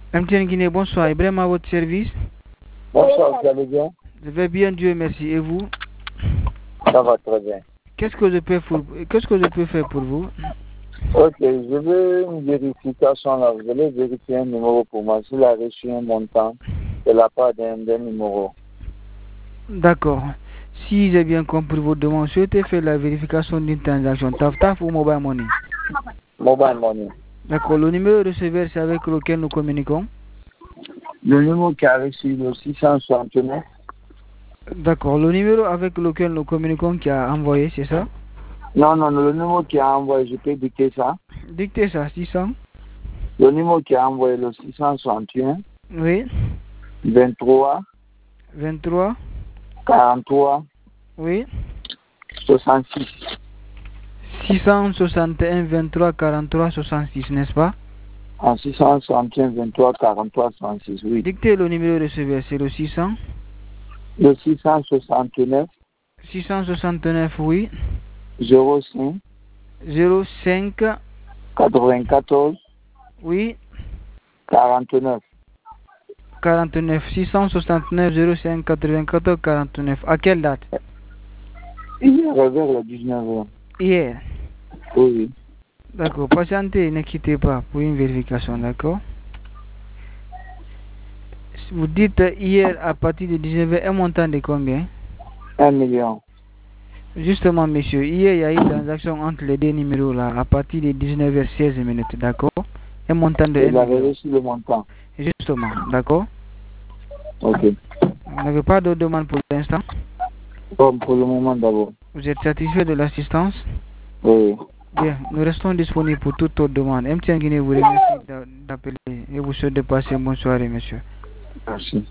MTN Guinée, bonsoir. Ibrahim à votre service. Bonsoir, vous allez bien? Je vais bien, Dieu merci. Et vous? Ça va très bien. Qu'est-ce que je peux faire pour vous? Ok, je veux une vérification là. Vous allez vérifier un numéro pour moi. S'il a reçu un montant de la part d'un numéro. D'accord. Si j'ai bien compris votre demande, souhaitez faire la vérification d'une transaction TAF ou Mobile Money? Mobile Money. D'accord. Le numéro de receveur, c'est avec lequel nous communiquons? Le numéro qui a reçu le 669. D'accord. Le numéro avec lequel nous communiquons qui a envoyé, c'est ça? Non, le numéro qui a envoyé, je peux dicter ça. Dictez ça, 600. Le numéro qui a envoyé le 661. Oui. 23. 23. 43. Oui. 66. 661 23 43 66, n'est-ce pas? En 661 23 43 66, oui. Dictez le numéro de receveur, c'est le 600. Le 669. 669, oui. 05. 05. 94. Oui. 49. 49. 669 05 94 49. À quelle date? Hier, vers le 19h. Hier. Oui. D'accord. Patientez, ne quittez pas pour une vérification, d'accord? Vous dites hier à partir de 19h, un montant de combien? 1 million. Justement, monsieur, hier il y a eu une transaction entre les deux numéros là, à partir de 19h16 minutes, d'accord? Un montant de 1 Il avait million. reçu le montant. Justement, d'accord? Ok. Vous n'avez pas de demande pour l'instant? Bon, pour le moment d'abord. Vous êtes satisfait de l'assistance? Oui. Bien, nous restons disponibles pour toute autre demande. MTN Guinée vous remercie d'appeler et vous souhaite de passer une bonne soirée, monsieur. Merci.